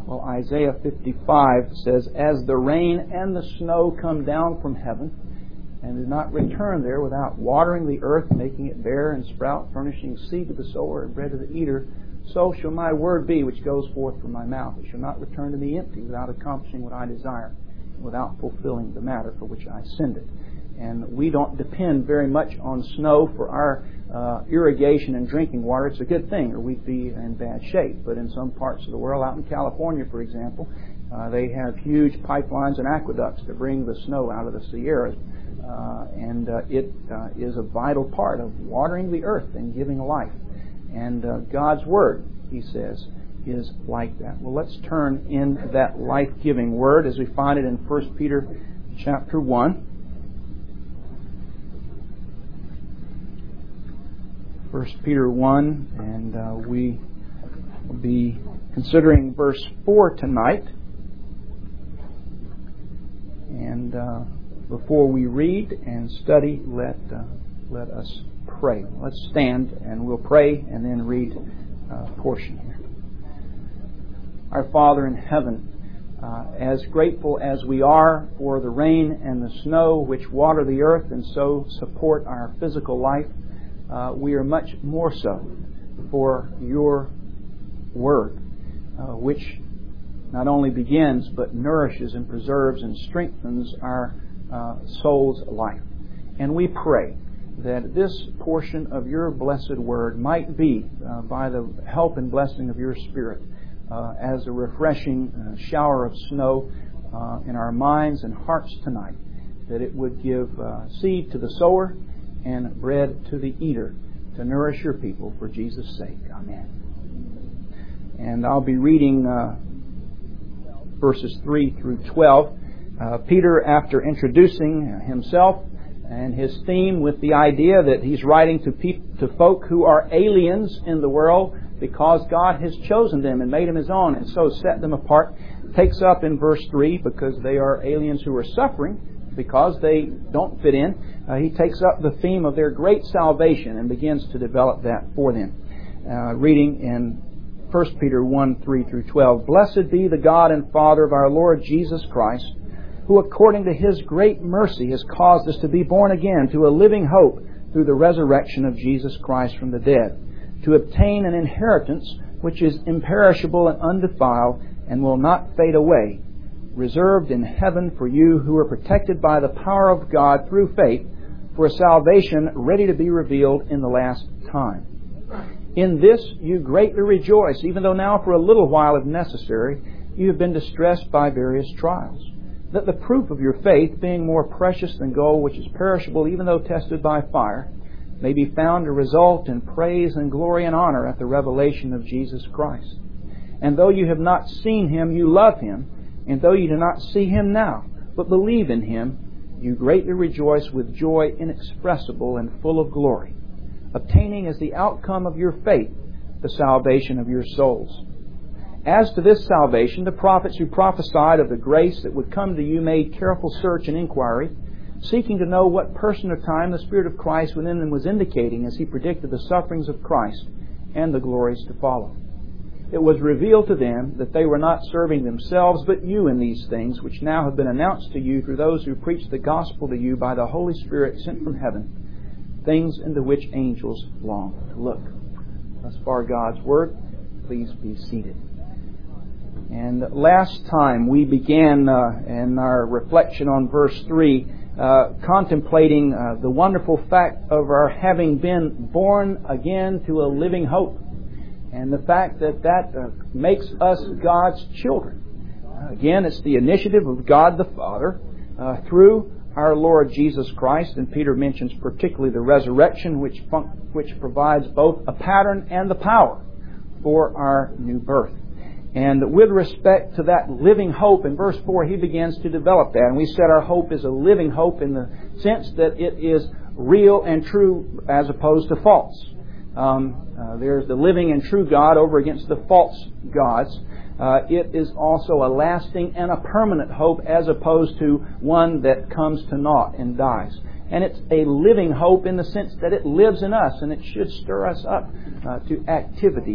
Well, Isaiah 55 says, "As the rain and the snow come down from heaven, and do not return there without watering the earth, making it bear and sprout, furnishing seed to the sower and bread to the eater, so shall my word be which goes forth from my mouth. It shall not return to me empty, without accomplishing what I desire, without fulfilling the matter for which I send it." And we don't depend very much on snow for our irrigation and drinking water. It's a good thing, or we'd be in bad shape. But in some parts of the world, out in California, for example, they have huge pipelines and aqueducts to bring the snow out of the Sierras. And it is a vital part of watering the earth and giving life. And God's Word, he says, is like that. Well, let's turn in that life-giving Word as we find it in 1 Peter chapter 1. 1 Peter 1, and we will be considering verse 4 tonight. And before we read and study, let us pray. Let's stand and we'll pray and then read a portion here. Our Father in heaven, as grateful as we are for the rain and the snow which water the earth and so support our physical life, we are much more so for your Word, which not only begins but nourishes and preserves and strengthens our soul's life. And we pray that this portion of your blessed Word might be, by the help and blessing of your Spirit, as a refreshing shower of snow in our minds and hearts tonight, that it would give seed to the sower and bread to the eater to nourish your people for Jesus' sake. Amen. And I'll be reading verses 3 through 12. Peter, after introducing himself and his theme with the idea that he's writing to folk who are aliens in the world because God has chosen them and made them His own and so set them apart, takes up in verse 3, because they are aliens who are suffering because they don't fit in. He takes up the theme of their great salvation and begins to develop that for them. Reading in 1 Peter 1, 3 through 12. "Blessed be the God and Father of our Lord Jesus Christ, who according to His great mercy has caused us to be born again to a living hope through the resurrection of Jesus Christ from the dead, to obtain an inheritance which is imperishable and undefiled and will not fade away, reserved in heaven for you who are protected by the power of God through faith for a salvation ready to be revealed in the last time. In this you greatly rejoice, even though now for a little while, if necessary, you have been distressed by various trials, that the proof of your faith, being more precious than gold which is perishable, even though tested by fire, may be found to result in praise and glory and honor at the revelation of Jesus Christ. And though you have not seen Him, you love Him, and though you do not see Him now, but believe in Him, you greatly rejoice with joy inexpressible and full of glory, obtaining as the outcome of your faith the salvation of your souls. As to this salvation, the prophets who prophesied of the grace that would come to you made careful search and inquiry, seeking to know what person or time the Spirit of Christ within them was indicating as He predicted the sufferings of Christ and the glories to follow. It was revealed to them that they were not serving themselves but you in these things, which now have been announced to you through those who preach the gospel to you by the Holy Spirit sent from heaven, things into which angels long to look." Thus far God's Word. Please be seated. And last time we began in our reflection on verse 3, contemplating the wonderful fact of our having been born again to a living hope, and the fact that makes us God's children. Again, it's the initiative of God the Father through our Lord Jesus Christ, and Peter mentions particularly the resurrection, which provides both a pattern and the power for our new birth. And with respect to that living hope, in verse 4, he begins to develop that. And we said our hope is a living hope in the sense that it is real and true as opposed to false. There's the living and true God over against the false gods. It is also a lasting and a permanent hope as opposed to one that comes to naught and dies. And it's a living hope in the sense that it lives in us and it should stir us up to activity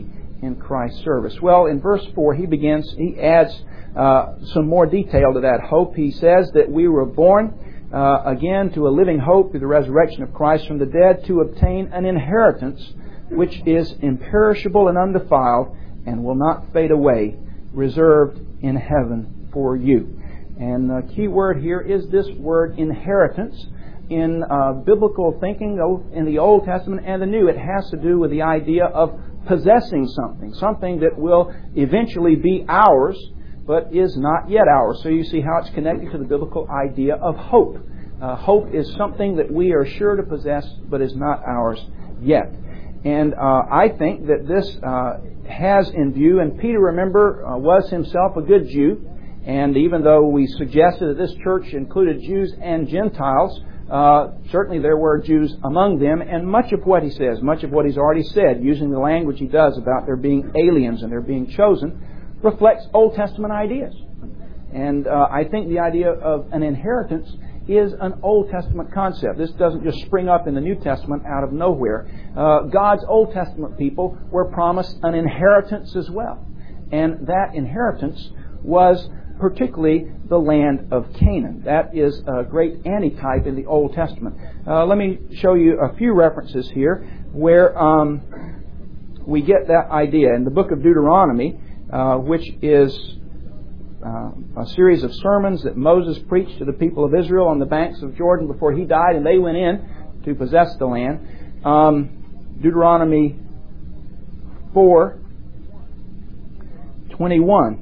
in Christ's service. Well, in verse 4, he adds some more detail to that hope. He says that we were born again to a living hope through the resurrection of Christ from the dead, to obtain an inheritance which is imperishable and undefiled and will not fade away, reserved in heaven for you. And the key word here is this word inheritance. In biblical thinking, in the Old Testament and the New, it has to do with the idea of possessing something that will eventually be ours, but is not yet ours. So you see how it's connected to the biblical idea of hope. Hope is something that we are sure to possess, but is not ours yet. And I think that this has in view, and Peter, remember, was himself a good Jew, and even though we suggested that this church included Jews and Gentiles, certainly there were Jews among them, and much of what he says, much of what he's already said, using the language he does about there being aliens and there being chosen, reflects Old Testament ideas. And I think the idea of an inheritance is an Old Testament concept. This doesn't just spring up in the New Testament out of nowhere. God's Old Testament people were promised an inheritance as well. And that inheritance was particularly the land of Canaan. That is a great antitype in the Old Testament. Let me show you a few references here where we get that idea. In the book of Deuteronomy, which is a series of sermons that Moses preached to the people of Israel on the banks of Jordan before he died, and they went in to possess the land. Deuteronomy 4:21.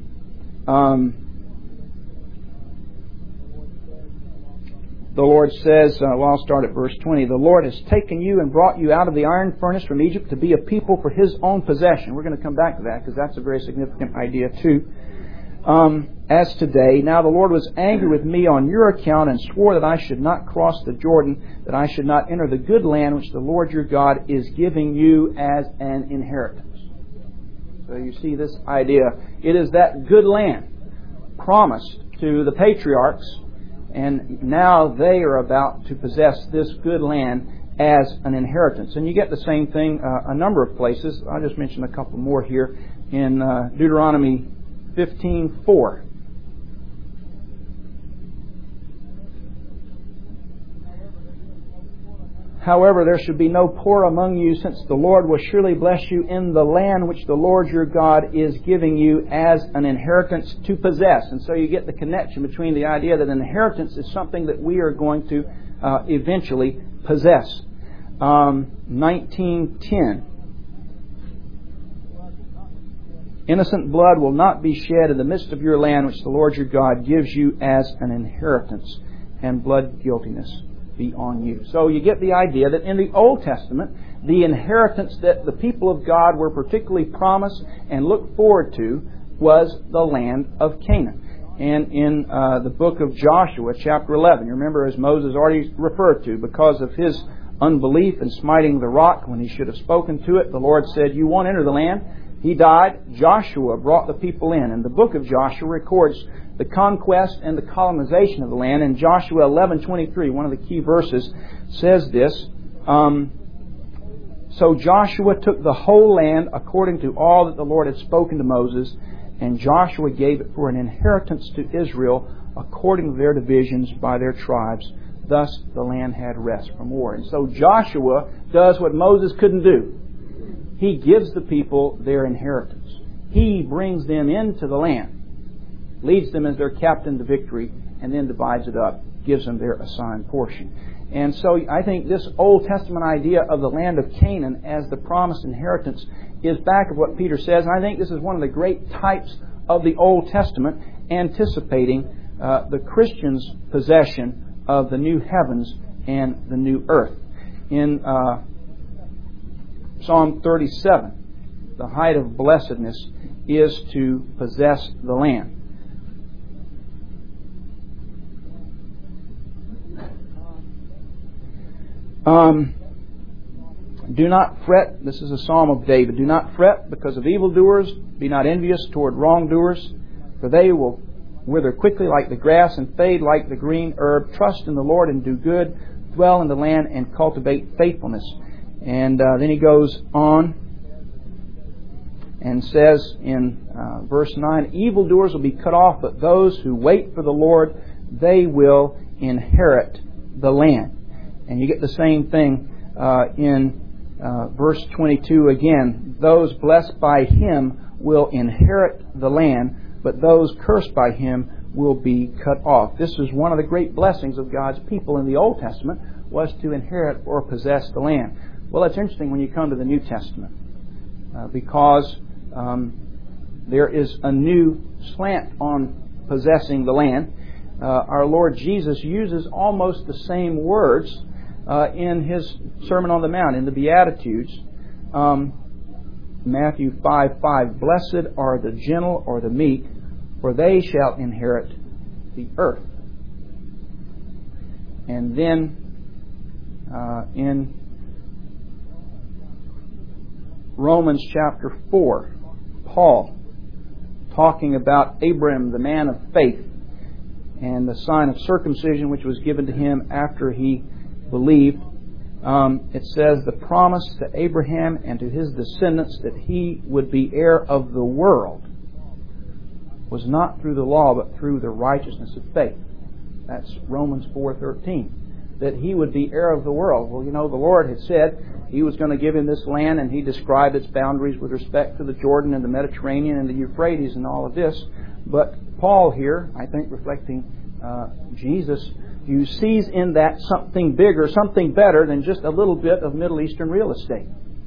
The Lord says, I'll start at verse 20, "The Lord has taken you and brought you out of the iron furnace from Egypt to be a people for His own possession." We're going to come back to that because that's a very significant idea too. "As today, now the Lord was angry with me on your account and swore that I should not cross the Jordan, that I should not enter the good land which the Lord your God is giving you as an inheritance." So you see this idea. It is that good land promised to the patriarchs, and now they are about to possess this good land as an inheritance. And you get the same thing a number of places. I'll just mention a couple more here. In Deuteronomy 15:4. "However, there should be no poor among you, since the Lord will surely bless you in the land which the Lord your God is giving you as an inheritance to possess." And so you get the connection between the idea that an inheritance is something that we are going to eventually possess. 19:10. "Innocent blood will not be shed in the midst of your land which the Lord your God gives you as an inheritance, and blood guiltiness be on you." So you get the idea that in the Old Testament, the inheritance that the people of God were particularly promised and looked forward to was the land of Canaan. And in the book of Joshua, chapter 11, you remember, as Moses already referred to, because of his unbelief in smiting the rock when he should have spoken to it, the Lord said, "You won't enter the land." He died. Joshua brought the people in. And the book of Joshua records the conquest and the colonization of the land. In Joshua 11:23, one of the key verses, says this, "So Joshua took the whole land according to all that the Lord had spoken to Moses, and Joshua gave it for an inheritance to Israel according to their divisions by their tribes. Thus the land had rest from war." And so Joshua does what Moses couldn't do. He gives the people their inheritance. He brings them into the land, leads them as their captain to victory, and then divides it up, gives them their assigned portion. And so I think this Old Testament idea of the land of Canaan as the promised inheritance is back of what Peter says. And I think this is one of the great types of the Old Testament, anticipating the Christian's possession of the new heavens and the new earth. In Psalm 37, the height of blessedness is to possess the land. "Do not fret," this is a psalm of David, "do not fret because of evildoers, be not envious toward wrongdoers, for they will wither quickly like the grass and fade like the green herb. Trust in the Lord and do good, dwell in the land and cultivate faithfulness." And then he goes on and says in verse 9, evildoers will be cut off, but those who wait for the Lord, they will inherit the land. And you get the same thing in verse 22 again. Those blessed by Him will inherit the land, but those cursed by Him will be cut off. This is one of the great blessings of God's people in the Old Testament, was to inherit or possess the land. Well, it's interesting when you come to the New Testament, because there is a new slant on possessing the land. Our Lord Jesus uses almost the same words in His Sermon on the Mount, in the Beatitudes. Matthew 5:5, blessed are the gentle or the meek, for they shall inherit the earth. And then in Romans chapter 4, Paul, talking about Abraham, the man of faith, and the sign of circumcision which was given to him after he believed, it says, the promise to Abraham and to his descendants that he would be heir of the world was not through the law, but through the righteousness of faith. That's Romans 4:13. That he would be heir of the world. Well, you know, the Lord had said He was going to give him this land, and He described its boundaries with respect to the Jordan and the Mediterranean and the Euphrates and all of this. But Paul here, I think reflecting Jesus, you sees in that something bigger, something better than just a little bit of Middle Eastern real estate.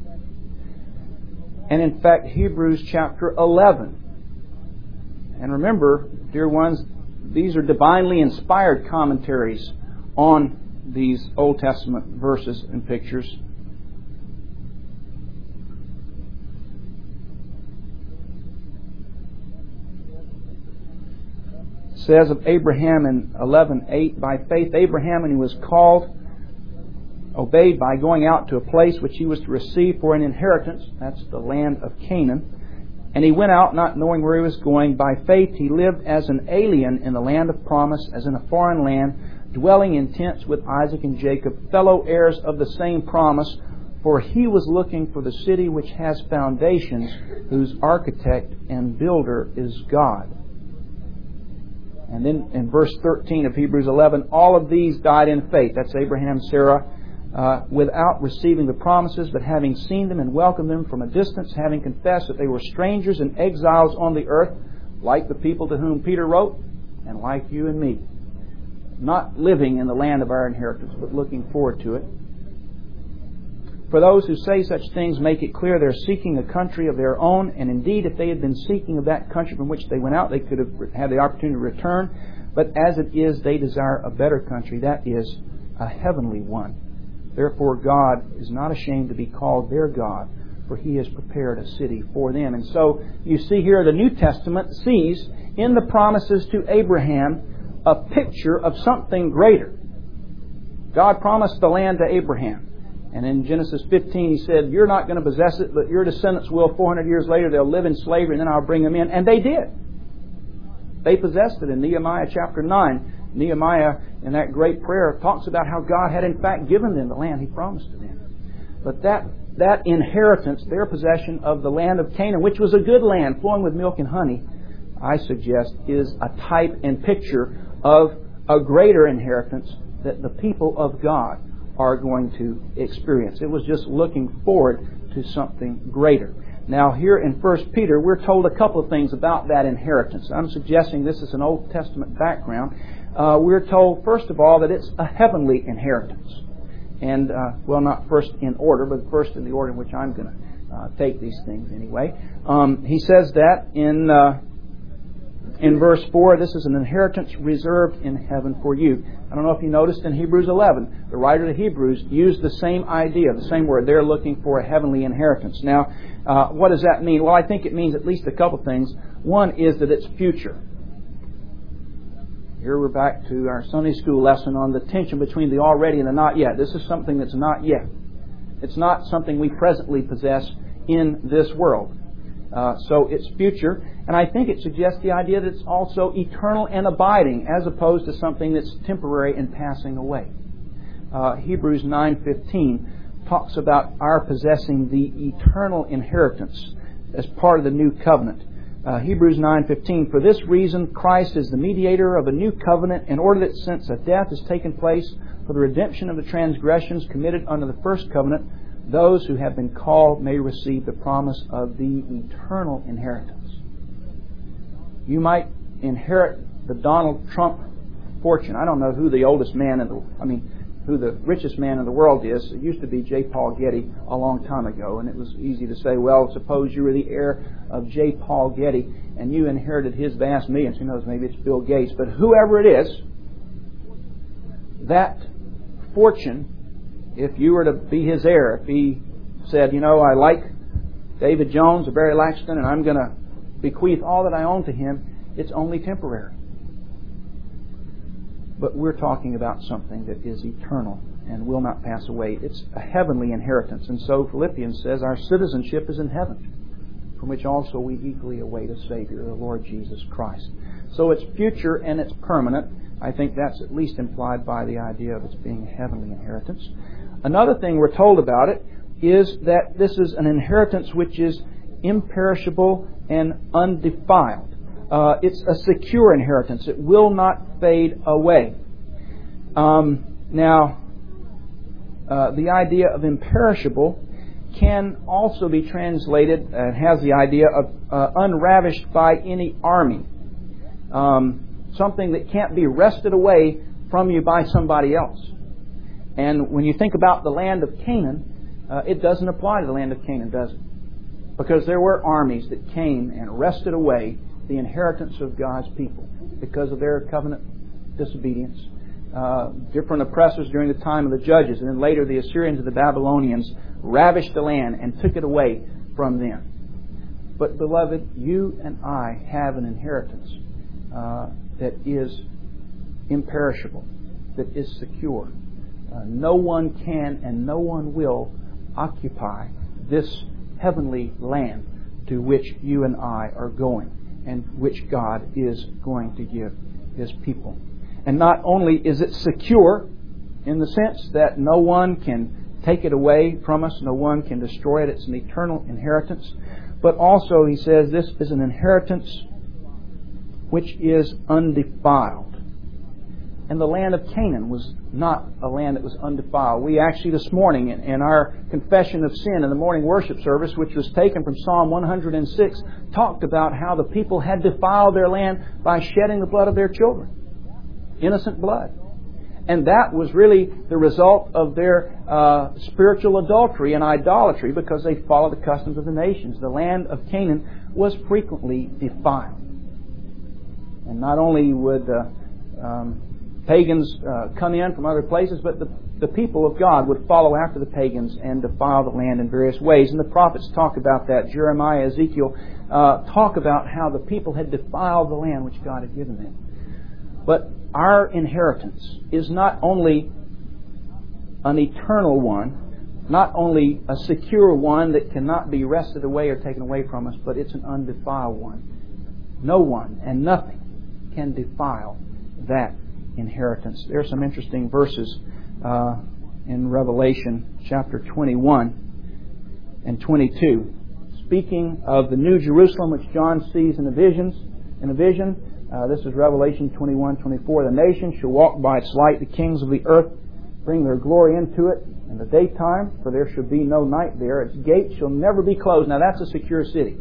And in fact, Hebrews chapter 11. And remember, dear ones, these are divinely inspired commentaries on these Old Testament verses and pictures. It says of Abraham in 11:8, by faith Abraham, when he was called, obeyed by going out to a place which he was to receive for an inheritance. That's the land of Canaan. And he went out not knowing where he was going. By faith he lived as an alien in the land of promise, as in a foreign land, dwelling in tents with Isaac and Jacob, fellow heirs of the same promise. For he was looking for the city which has foundations, whose architect and builder is God. And then in verse 13 of Hebrews 11, all of these died in faith. That's Abraham, Sarah, without receiving the promises, but having seen them and welcomed them from a distance, having confessed that they were strangers and exiles on the earth, like the people to whom Peter wrote, and like you and me. Not living in the land of our inheritance, but looking forward to it. For those who say such things make it clear they're seeking a country of their own, and indeed if they had been seeking of that country from which they went out, they could have had the opportunity to return. But as it is, they desire a better country, that is, a heavenly one. Therefore God is not ashamed to be called their God, for He has prepared a city for them. And so you see here the New Testament sees in the promises to Abraham a picture of something greater. God promised the land to Abraham. And in Genesis 15 He said, you're not going to possess it, but your descendants will. 400 years later they'll live in slavery, and then I'll bring them in. And they did. They possessed it in Nehemiah chapter 9. Nehemiah, in that great prayer, talks about how God had in fact given them the land He promised to them. But that inheritance, their possession of the land of Canaan, which was a good land flowing with milk and honey, I suggest is a type and picture of a greater inheritance that the people of God are going to experience. It was just looking forward to something greater. Now here in 1 Peter, we're told a couple of things about that inheritance. I'm suggesting this is an Old Testament background. We're told, first of all, that it's a heavenly inheritance. And, well, not first in order, but first in the order in which I'm going to take these things anyway. He says that in verse 4, this is an inheritance reserved in heaven for you. I don't know if you noticed in Hebrews 11, the writer of Hebrews used the same idea, the same word. They're looking for a heavenly inheritance. Now, what does that mean? Well, I think it means at least a couple things. One is that it's future. Here we're back to our Sunday school lesson on the tension between the already and the not yet. This is something that's not yet. It's not something we presently possess in this world. So it's future. And I think it suggests the idea that it's also eternal and abiding, as opposed to something that's temporary and passing away. Hebrews 9:15 talks about our possessing the eternal inheritance. as part of the new covenant. Hebrews 9:15, for this reason Christ is the mediator of a new covenant, in order that since a death has taken place for the redemption of the transgressions committed under the first covenant, those who have been called may receive the promise of the eternal inheritance. You might inherit the Donald Trump fortune. I don't know who the oldest man who the richest man in the world is. It used to be J. Paul Getty a long time ago, and it was easy to say, well, suppose you were the heir of J. Paul Getty and you inherited his vast millions. Who knows, maybe it's Bill Gates. But whoever it is, that fortune, if you were to be his heir, if he said, I like David Jones or Barry Laxton and I'm going to bequeath all that I own to him, it's only temporary. But we're talking about something that is eternal and will not pass away. It's a heavenly inheritance. And so Philippians says our citizenship is in heaven, from which also we eagerly await a Savior, the Lord Jesus Christ. So it's future and it's permanent. I think that's at least implied by the idea of its being a heavenly inheritance. Another thing we're told about it is that this is an inheritance which is imperishable and undefiled. It's a secure inheritance. It will not fade away. Now, the idea of imperishable can also be translated, and has the idea of unravished by any army. Something that can't be wrested away from you by somebody else. And when you think about the land of Canaan, it doesn't apply to the land of Canaan, does it? Because there were armies that came and wrested away the inheritance of God's people because of their covenant disobedience. Different oppressors during the time of the judges, and then later the Assyrians and the Babylonians ravished the land and took it away from them. But beloved, you and I have an inheritance that is imperishable, that is secure. No one can and no one will occupy this heavenly land to which you and I are going, and which God is going to give His people. And not only is it secure in the sense that no one can take it away from us, no one can destroy it, it's an eternal inheritance, but also he says this is an inheritance which is undefiled. And the land of Canaan was not a land that was undefiled. We actually this morning in our confession of sin in the morning worship service, which was taken from Psalm 106, talked about how the people had defiled their land by shedding the blood of their children. Innocent blood. And that was really the result of their spiritual adultery and idolatry, because they followed the customs of the nations. The land of Canaan was frequently defiled. And not only would pagans come in from other places, but the people of God would follow after the pagans and defile the land in various ways. And the prophets talk about that. Jeremiah, Ezekiel talk about how the people had defiled the land which God had given them. But our inheritance is not only an eternal one, not only a secure one that cannot be wrested away or taken away from us, but it's an undefiled one. No one and nothing can defile that inheritance. There are some interesting verses in Revelation chapter 21 and 22, speaking of the New Jerusalem which John sees in a vision. This is Revelation 21:24. The nations shall walk by its light. The kings of the earth bring their glory into it in the daytime, for there shall be no night there. Its gates shall never be closed. Now that's a secure city.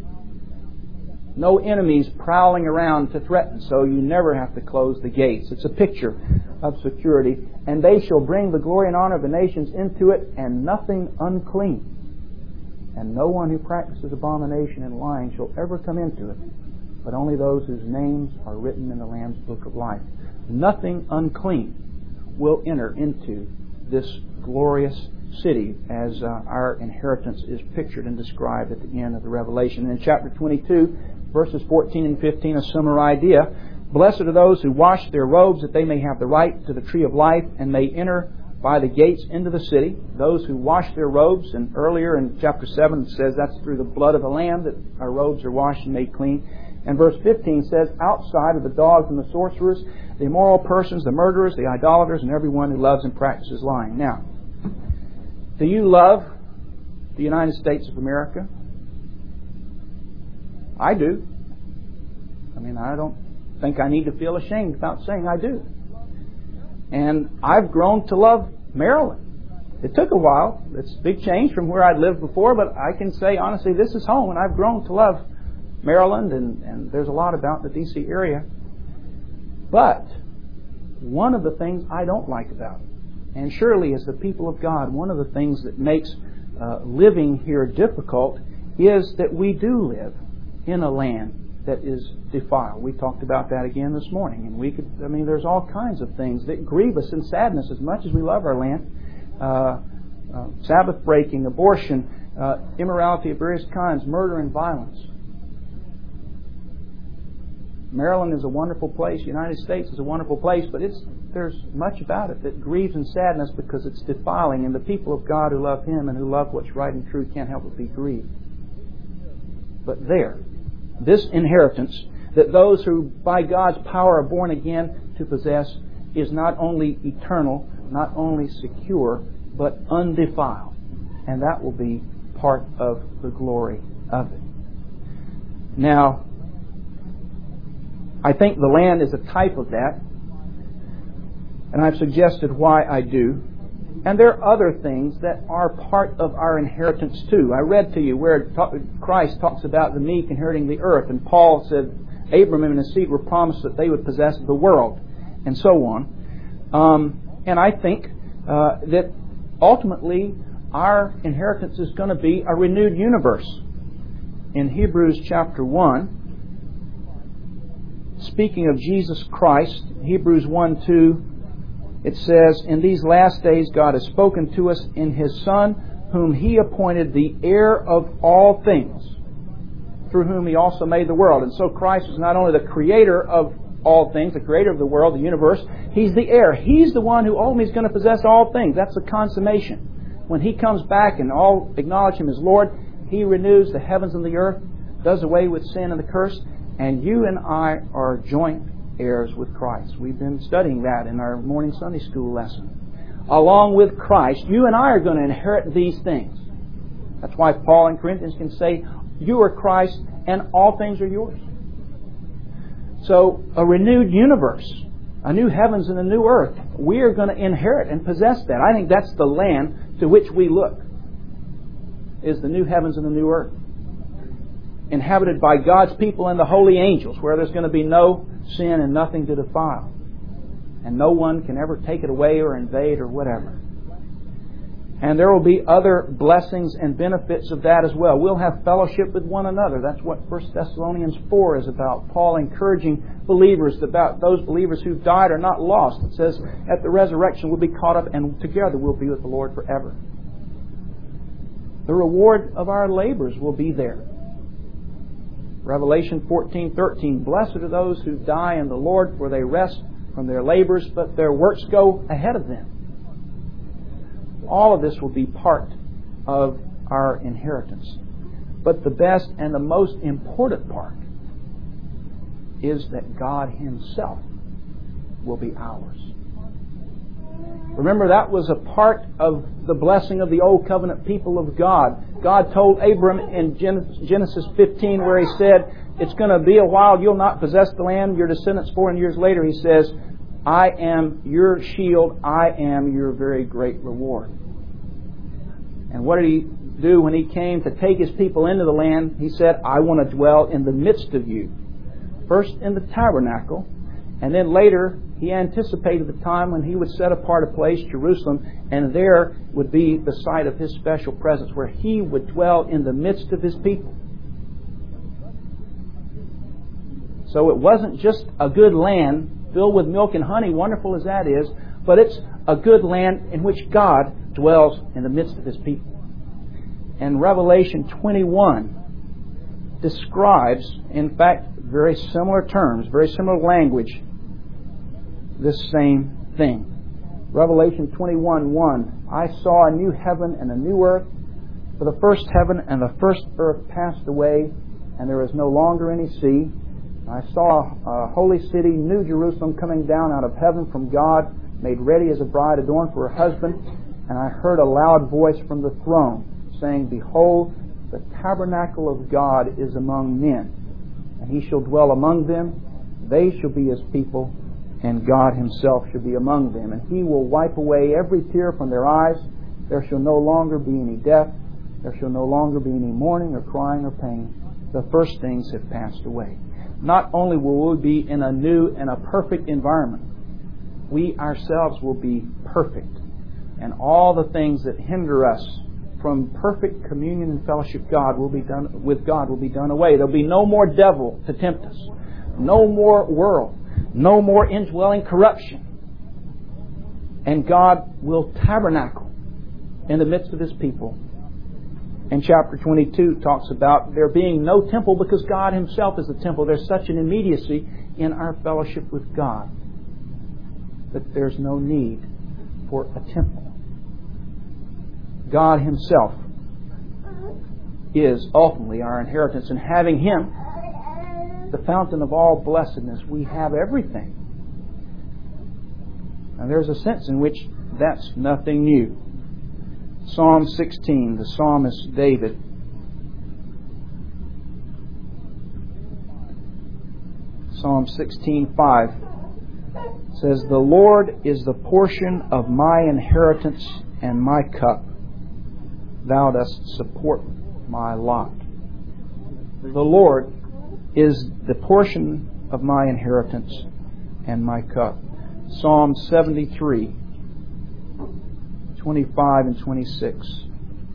No enemies prowling around to threaten, so you never have to close the gates. It's a picture of security. And they shall bring the glory and honor of the nations into it, and nothing unclean. And no one who practices abomination and lying shall ever come into it, but only those whose names are written in the Lamb's book of life. Nothing unclean will enter into this glorious city, as our inheritance is pictured and described at the end of the Revelation. And in chapter 22, verses 14 and 15, a similar idea. Blessed are those who wash their robes, that they may have the right to the tree of life and may enter by the gates into the city. Those who wash their robes, and earlier in chapter 7 it says that's through the blood of the Lamb that our robes are washed and made clean. And verse 15 says, outside of the dogs and the sorcerers, the immoral persons, the murderers, the idolaters, and everyone who loves and practices lying. Now, do you love the United States of America? I do. I mean, I don't think I need to feel ashamed about saying I do. And I've grown to love Maryland. It took a while. It's a big change from where I'd lived before, but I can say honestly, this is home, and I've grown to love Maryland, and there's a lot about the D.C. area. But one of the things I don't like about it, and surely as the people of God, one of the things that makes living here difficult is that we do live in a land that is defiled. We talked about that again this morning, and there's all kinds of things that grieve us and sadden us as much as we love our land. Sabbath breaking, abortion, immorality of various kinds, murder and violence. Maryland is a wonderful place. The United States is a wonderful place, but there's much about it that grieves and saddens us because it's defiling, and the people of God who love Him and who love what's right and true can't help but be grieved. But this inheritance that those who by God's power are born again to possess is not only eternal, not only secure, but undefiled. And that will be part of the glory of it. Now, I think the land is a type of that, and I've suggested why I do. And there are other things that are part of our inheritance too. I read to you where Christ talks about the meek inheriting the earth, and Paul said Abraham and his seed were promised that they would possess the world, and so on. And I think that ultimately our inheritance is going to be a renewed universe. In Hebrews chapter 1, speaking of Jesus Christ, Hebrews 1:2, it says, "In these last days God has spoken to us in His Son, whom He appointed the heir of all things, through whom He also made the world." And so Christ is not only the creator of all things, the creator of the world, the universe, He's the heir. He's the one who ultimately is going to possess all things. That's the consummation. When He comes back and all acknowledge Him as Lord, He renews the heavens and the earth, does away with sin and the curse, and you and I are joint heirs with Christ. We've been studying that in our morning Sunday school lesson. Along with Christ, you and I are going to inherit these things. That's why Paul in Corinthians can say, "You are Christ, and all things are yours." So, a renewed universe, a new heavens and a new earth. We are going to inherit and possess that. I think that's the land to which we look, is the new heavens and the new earth, inhabited by God's people and the holy angels, where there's going to be no sin and nothing to defile, and no one can ever take it away or invade or whatever. And there will be other blessings and benefits of that as well. We'll have fellowship with one another. That's what 1 Thessalonians 4 is about. Paul encouraging believers, about those believers who've died are not lost. It says at the resurrection we'll be caught up and together we'll be with the Lord forever. The reward of our labors will be there. Revelation 14:13, "Blessed are those who die in the Lord, for they rest from their labors, but their works go ahead of them." All of this will be part of our inheritance. But the best and the most important part is that God Himself will be ours. Remember, that was a part of the blessing of the Old Covenant people of God. God told Abram in Genesis 15 where He said, "It's going to be a while, you'll not possess the land, your descendants 400 years later," He says, "I am your shield, I am your very great reward." And what did He do when He came to take His people into the land? He said, "I want to dwell in the midst of you." First in the tabernacle, and then later He anticipated the time when He would set apart a place, Jerusalem, and there would be the site of His special presence, where He would dwell in the midst of His people. So it wasn't just a good land filled with milk and honey, wonderful as that is, but it's a good land in which God dwells in the midst of His people. And Revelation 21 describes, in fact, very similar terms, very similar language, this same thing. Revelation 21:1, "I saw a new heaven and a new earth, for the first heaven and the first earth passed away, and there is no longer any sea. I saw a holy city, New Jerusalem, coming down out of heaven from God, made ready as a bride adorned for her husband. And I heard a loud voice from the throne, saying, Behold, the tabernacle of God is among men, and He shall dwell among them. They shall be His people, and God Himself shall be among them. And He will wipe away every tear from their eyes. There shall no longer be any death. There shall no longer be any mourning or crying or pain. The first things have passed away. Not only will we be in a new and a perfect environment, we ourselves will be perfect. And all the things that hinder us from perfect communion and fellowship with God will be done away. There'll be no more devil to tempt us. No more world. No more indwelling corruption. And God will tabernacle in the midst of His people. And chapter 22 talks about there being no temple because God Himself is the temple. There's such an immediacy in our fellowship with God that there's no need for a temple. God Himself is ultimately our inheritance, and having Him, the fountain of all blessedness, we have everything. Now there's a sense in which that's nothing new. Psalm 16, the psalmist David Psalm 16:5 says, "The Lord is the portion of my inheritance and my cup. Thou dost support my lot." The Lord is the portion of my inheritance and my cup. Psalm 73, 25 and 26.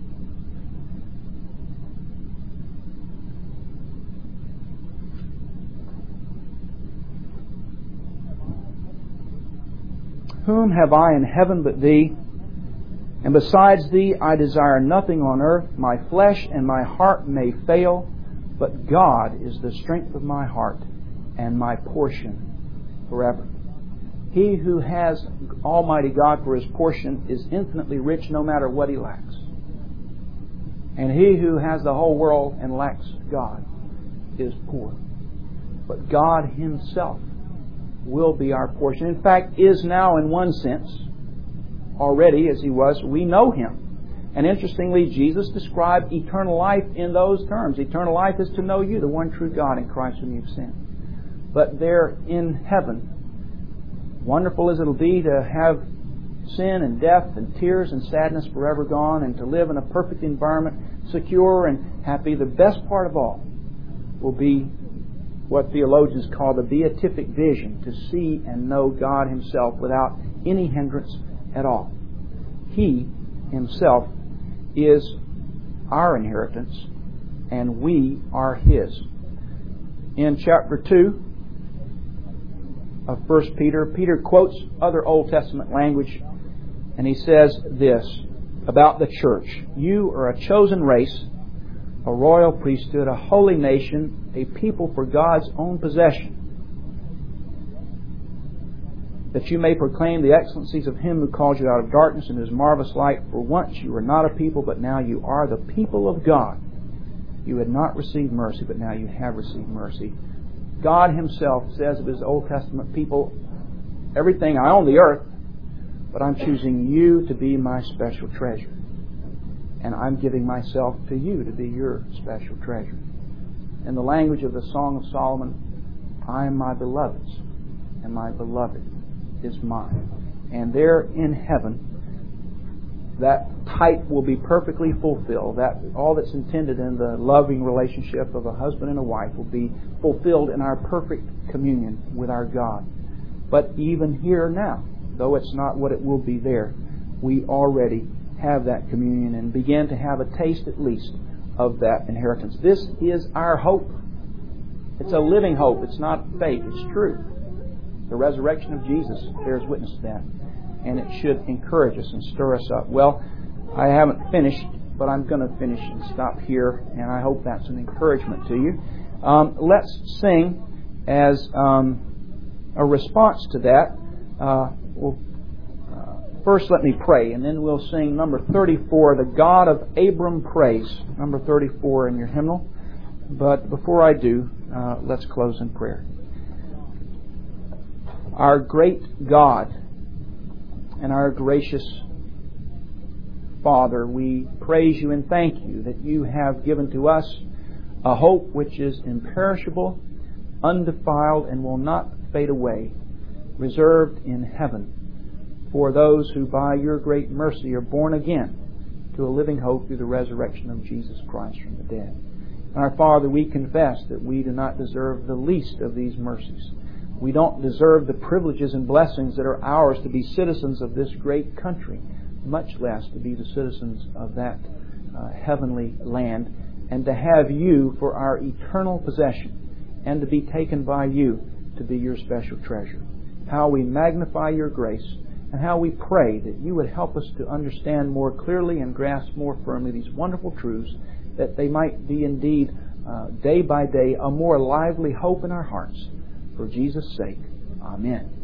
"Whom have I in heaven but Thee? And besides Thee I desire nothing on earth. My flesh and my heart may fail, but God is the strength of my heart and my portion forever." He who has Almighty God for his portion is infinitely rich no matter what he lacks. And he who has the whole world and lacks God is poor. But God Himself will be our portion. In fact, is now in one sense already as He was. We know Him. And interestingly, Jesus described eternal life in those terms. Eternal life is to know You, the one true God, in Christ whom You've sent. But there in heaven, wonderful as it'll be to have sin and death and tears and sadness forever gone, and to live in a perfect environment, secure and happy, the best part of all will be what theologians call the beatific vision, to see and know God Himself without any hindrance at all. He Himself is our inheritance, and we are His. In chapter 2 of 1 Peter, Peter quotes other Old Testament language, and he says this about the church: "You are a chosen race, a royal priesthood, a holy nation, a people for God's own possession, that you may proclaim the excellencies of Him who called you out of darkness into His marvelous light. For once you were not a people, but now you are the people of God. You had not received mercy, but now you have received mercy." God Himself says of His Old Testament people, "Everything, I own the earth, but I'm choosing you to be my special treasure. And I'm giving myself to you to be your special treasure." In the language of the Song of Solomon, "I am my beloved's, and my beloved is mine." And there in heaven, that type will be perfectly fulfilled. That all that's intended in the loving relationship of a husband and a wife will be fulfilled in our perfect communion with our God. But even here now, though it's not what it will be there, we already have that communion and begin to have a taste at least of that inheritance. This is our hope. It's a living hope. It's not fake. It's true. The resurrection of Jesus bears witness to that. And it should encourage us and stir us up. Well, I haven't finished, but I'm going to finish and stop here, and I hope that's an encouragement to you. Let's sing as a response to that. First, let me pray, and then we'll sing number 34, "The God of Abram Praise," number 34 in your hymnal. But before I do, let's close in prayer. Our great God and our gracious Father, we praise You and thank You that You have given to us a hope which is imperishable undefiled and will not fade away, reserved in heaven for those who by your great mercy are born again to a living hope through the resurrection of Jesus Christ from the dead. And our Father, we confess that we do not deserve the least of these mercies. We don't deserve the privileges and blessings that are ours to be citizens of this great country, much less to be the citizens of that heavenly land, and to have you for our eternal possession, and to be taken by you to be your special treasure. How we magnify your grace, and how we pray that you would help us to understand more clearly and grasp more firmly these wonderful truths, that they might be indeed, day by day, a more lively hope in our hearts. For Jesus' sake, amen.